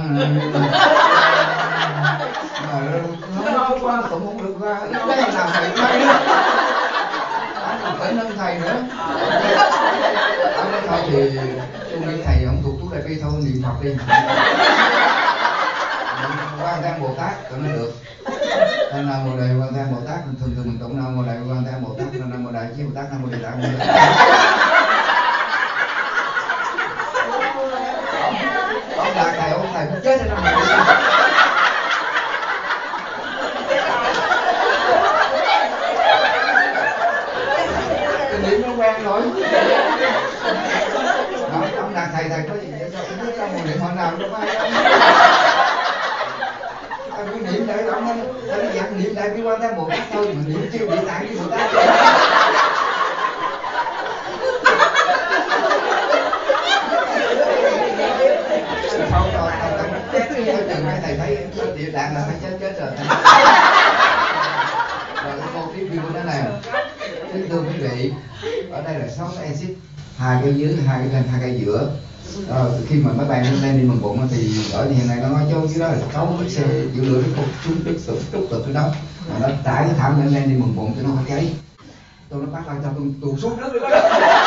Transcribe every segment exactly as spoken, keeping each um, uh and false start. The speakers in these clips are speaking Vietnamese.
mà nó qua cũng không được ra cái nào thầy may nữa, phải nâng thầy nữa. Thôi thì tôi nghĩ thầy không thuộc chú Đại Bi thôi, niệm Phật đi. Quan Thế Âm Bồ Tát cho nó được. Nam Mô Đại Quan Thế Âm Bồ Tát, thường thường mình tụng Nam Mô Đại Quan Thế Âm Bồ Tát, Nam Mô Đại Chí Bồ Tát, Nam Mô Địa Tạng Bồ Tát. Ông là thầy, ông thầy cũng chết rồi. Cái niệm nó quen rồi. Đó, ông là thầy, thầy có gì vậy sao không biết trong một niệm hồi nào đâu có ai. Anh cứ niệm để ông anh anh dặn niệm Đại Bi Quan Thế Âm Bồ Tát thôi, mà niệm chiêu Địa Tạng với Bồ Tát. Không rồi, chết đi thôi chừng hai thầy thấy Địa Tạng là phải chết chết rồi. Rồi cái câu tiếp theo đó này, kính thưa quý vị, ở đây là sáu cái exit, hai cái dưới, hai cái trên, hai cái giữa. À, khi mà mấy bạn lên đi mừng bụng thì ở hiện này nó nói cho dưới đó là sáu cái xe chịu lửa cái cục chúng biết sự trúc từ cái đó, mà nó trải cái thảm lên lên đi mừng bụng cho nó không cháy. Tôi nó bắt lại cho tôi tuột xuống nước đó.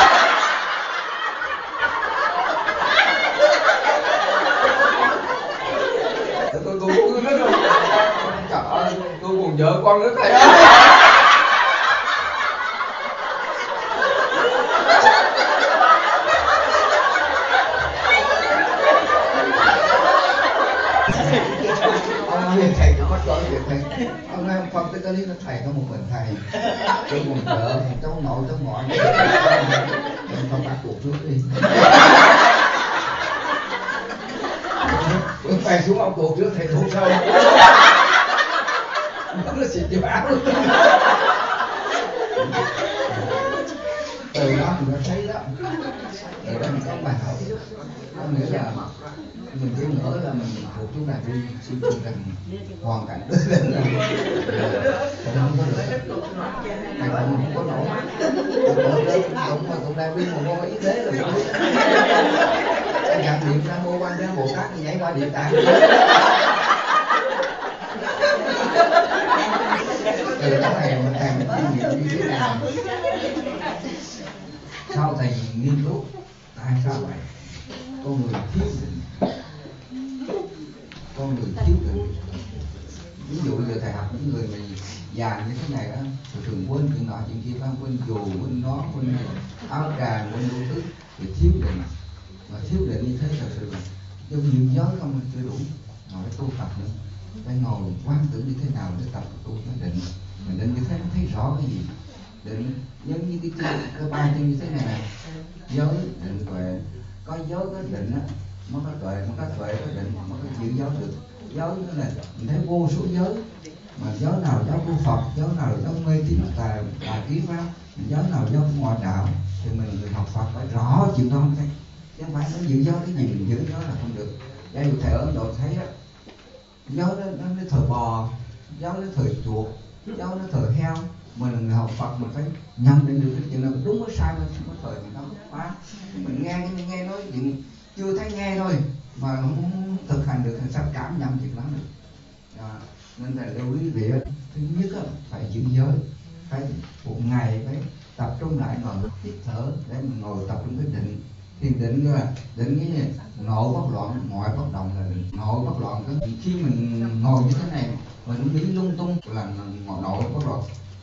Tôi tôi tuột xuống nước rồi. Trời ơi, tôi buồn vợ con nữa thầy ơi. Thầy cũng bắt gọi việc thầy. Hôm nay ông Phật tới cái lý nó thầy có một mình thầy. Tôi buồn vợ, cháu nội, cháu ngoại. Ông không bắt cuộc trước đi. Ông phải xuống ông cuộc trước thầy thuộc sau. Nó xịt vô áo luôn. Từ đó mình đã thấy đó. Từ đó mình có bài hỏi. Có nghĩa là mình cứ ngỡ là mình thuộc chú Đại Bi, xin chúc rằng hoàn cảnh đến đến là không có được, thầy không có nổi, cũng đến cũng mà cũng Đại Bi mà vô ý thế rồi không biết, anh dặn niệm Nam Mô Quan Thế Âm Bồ Tát thì nhảy qua Địa Tạng. Từ đó thầy thầy mình kinh nghiệm như thế nào? Sau thầy nghiên cứu tại sao vậy? Con người thiếu định, con người thiếu định. Ví dụ giờ thầy học những người mà già như thế này đó, thường quên chuyện nọ chuyện kia, quên dù, quên nón, quên áo tràng, quên đủ thứ, thì thiếu định. Mà thiếu định như thế thật sự là giống như giới không chưa đủ, ngồi phải tu tập nữa, phải ngồi quan tưởng như thế nào để tập tu cái định. Mình định như thế nó thấy rõ cái gì? Định giống như cái chân, cái ba chân như thế này này, giới định tuệ. Có giới có định á, mới có tuệ, mới có tuệ có định, mới có chịu giới được. Giới nữa là mình thấy vô số giới, mà giới nào giới của Phật, giới nào giới mê tín tà tà kiến pháp, giới nào giới ngoại đạo, thì mình người học Phật phải rõ chuyện đó thấy. Chứ không phải nó giữ giới cái gì mình giữ giới là không được. Giả dụ thầy ở Ấn Độ thấy đó, giới nó nó, nó thờ bò, giới nó thờ chuột, giới nó thờ heo. Mình là người học Phật mình phải nhận định được cái chuyện nào đúng có sai, mình không có thời gì đâu quá. Mình nghe nghe nói chuyện chưa thấy nghe thôi mà không thực hành được thì sao cảm nhận chuyện đó được. À, nên là lưu ý vị thứ nhất là phải giữ giới, phải một ngày phải tập trung lại ngồi hít thở để mình ngồi tập trung cái định. Thiền định là định cái gì? Nội bất loạn, ngoại bất động là định. Nội bất loạn cái khi mình ngồi như thế này mình nghĩ lung tung là nội bất loạn.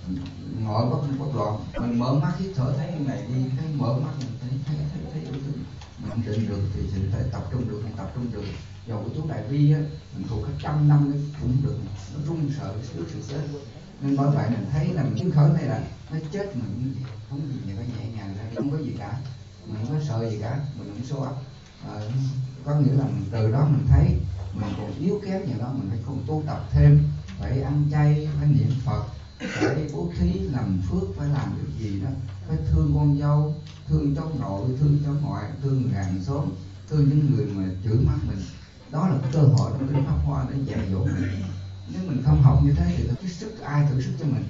Ngồi bất bất loạn, mình mở mắt hít thở thấy cái này đi, thấy mở mắt mình thấy thấy thấy thấy đủ thứ. Mình định được thì mình phải tập trung được, không tập trung được. Dầu của chú Đại Bi á, mình thuộc cái trăm năm cũng được, nó run sợ sự sự chết. Nên bởi vậy mình thấy là mình chứng khởi này là nó chết mình như vậy, không gì mà phải nhẹ nhàng ra, không có gì cả, mình không có sợ gì cả, mình không số ấp. À, có nghĩa là mình, từ đó mình thấy mình còn yếu kém như đó, mình phải còn tu tập thêm, phải ăn chay, phải niệm Phật, phải bố thí làm phước, phải làm được gì đó, phải thương con dâu, thương cháu nội, thương cháu ngoại, thương người hàng xóm, thương những người mà chửi mắng mình. Đó là cái cơ hội trong cái pháp hoa để dạy dỗ mình. Nếu mình không học như thế thì cái sức ai thử sức cho mình,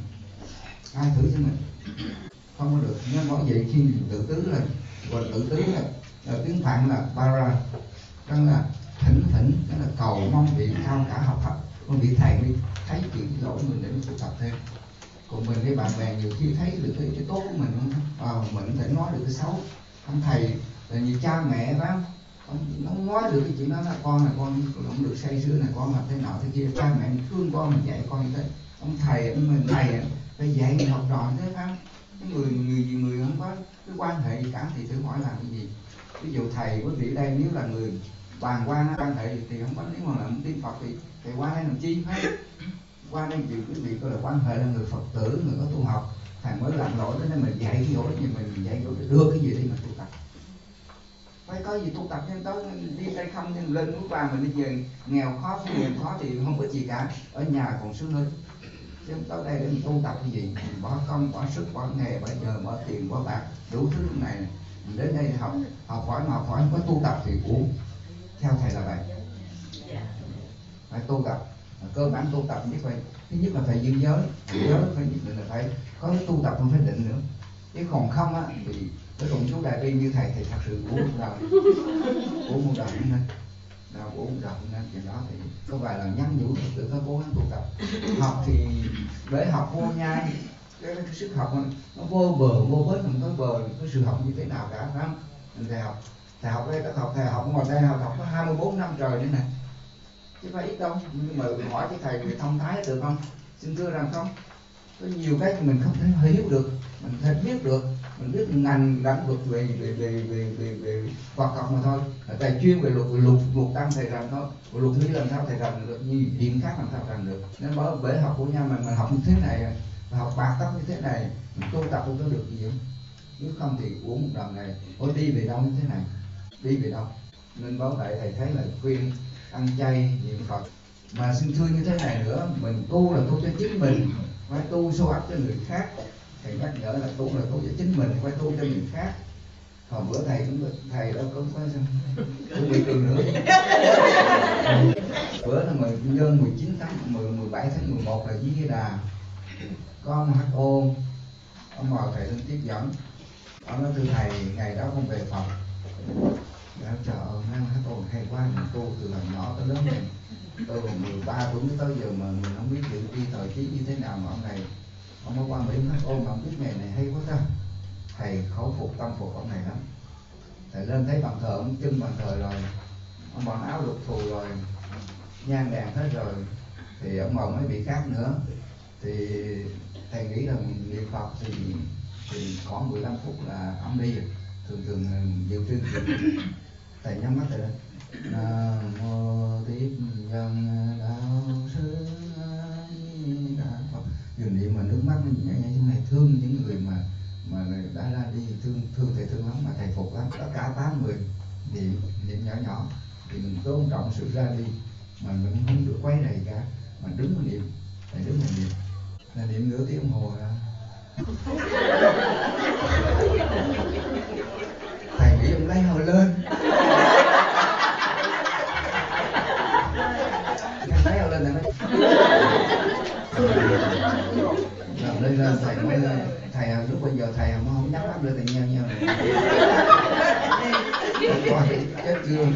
ai thử cho mình không có được. Nên bởi vậy khi tự tứ là gọi tự tứ là, là tiếng Phạn là para, tức là thỉnh thỉnh, tức là cầu Còn vị thầy đi thấy chuyện lỗi mình để tụ tập thêm. Còn mình với bạn bè nhiều khi thấy được cái, cái tốt của mình không? À, mình có thể nói được cái xấu. Ông thầy là như cha mẹ phải không? Ông, nó nói được cái chuyện đó là con là con không được say sưa này, con làm thế nào thế kia. Cha mẹ mình thương con, mình dạy con như thế. Ông thầy, ông mình thầy phải dạy mình học trò thế phải không? Cái người người gì người không có cái quan hệ gì cả thì thử hỏi làm cái gì. Ví dụ thầy quý vị đây nếu là người bàn quan quan hệ thì không có, nếu mà làm tin Phật thì thầy qua đây làm chi hết. Qua đây vì quý vị coi là quan hệ là người Phật tử, người có tu học. Thầy mới làm lỗi nên mình dạy cái lỗi gì mình dạy lỗi để đưa cái gì đi mà tu tập. Phải có gì tu tập nên tới đi tay không nên lên núi qua mình đi về nghèo khó nghèo khó thì không có gì cả, ở nhà còn sướng hơn. Chứ không tới đây để mình tu tập cái gì, mình bỏ công, bỏ sức, bỏ nghề, bỏ giờ, bỏ tiền, bỏ bạc, đủ thứ này. Mình đến đây học, học hỏi mà học hỏi không có tu tập thì uổng. Theo thầy là vậy. Phải tu tập, cơ bản tu tập nhất phải, thứ nhất là phải giữ giới, giới phải nhất định là phải có cái tu tập không phải định nữa. Chứ còn không á thì cái đồng chú đại bi như thầy thì thật sự uống một đời, uống một đời cũng nên, nào uống một đời cũng nên. Chuyện đó thì có vài lần nhắn nhủ Phật tử phải cố gắng tu tập. Học thì để học vô nhai, cái, cái sức học nó vô bờ vô bến, không có bờ cái sự học như thế nào cả, phải không? Mình thầy học, thầy học đây, các học thầy học ngoài đây học học có hai mươi bốn năm trời nữa này, chứ phải ít đâu. Nhưng mà hỏi cái thầy người thông thái được không? Xin thưa rằng không. Có nhiều cái mình không thể hiểu được, mình không thể biết được, mình biết ngành lĩnh vực về về về về về, về Phật học mà thôi. Thầy chuyên về luật luật luật tăng thầy rằng thôi, luật lý làm sao thầy rằng được, như điện khác làm sao rằng được. Nên bởi bể học của nhau mình mình học như thế này, học bạc tóc như thế này, mình tu tập không có được gì hết. Nếu không thì uống một đồng này, ôi đi về đâu như thế này, đi về đâu. Nên bảo vậy thầy thấy là khuyên ăn chay niệm Phật. Mà xin thưa như thế này nữa, mình tu là tu cho chính mình, phải tu show up cho người khác. Thầy nhắc nhở là tu là tu cho chính mình, phải tu cho người khác. Còn bữa thầy cũng thầy đâu có có cũng bị trường nữa. Bữa là mười nhân mười chín tháng mười bảy tháng mười một là Di Đà, con hát ôn, ông mời thầy lên tiếp dẫn. Ông nói thưa thầy ngày đó con về phòng. Dạ trời ơi, hát ôn hay quá, mình tu từ hồi nhỏ tới lớn này. Tôi còn mười ba tuổi tới giờ mà mình không biết dự đi thời trí như thế nào mà ông này, ông mới qua Mỹ hát ôn mà ông biết nghề này hay quá ta. Thầy khẩu phục tâm phục ông này lắm. Thầy lên thấy bàn thờ, ông trưng bàn thờ rồi, ông mặc áo lục thù rồi, nhang đèn hết rồi, thì ông mời mấy vị khác nữa. Thì thầy nghĩ rằng niệm Phật thì, thì khoảng mười lăm phút là ông đi. Thường thường dự trưng thầy nhắm mắt thầy lên. Nam mô Tiếp Nhân Đạo Sư Di Đà Phật. Vừa niệm mà nước mắt nó nhảy nhảy như này, thương những người mà mà đã ra đi, thương thương thầy thương lắm, mà thầy phục lắm. Tất cả tám người niệm niệm nhỏ nhỏ thì mình tôn trọng sự ra đi, mà mình không được quấy rầy cả, mà đứng mà niệm, thầy đứng mà niệm, là niệm nửa tiếng đồng hồ ra. Thầy nghĩ ông lấy hồi lên. Lấy hồi lên này rồi lên lên thầy mới thầy lúc bây giờ thầy không không nhắm mắt lên thầy nheo nheo này. Coi chết chưa.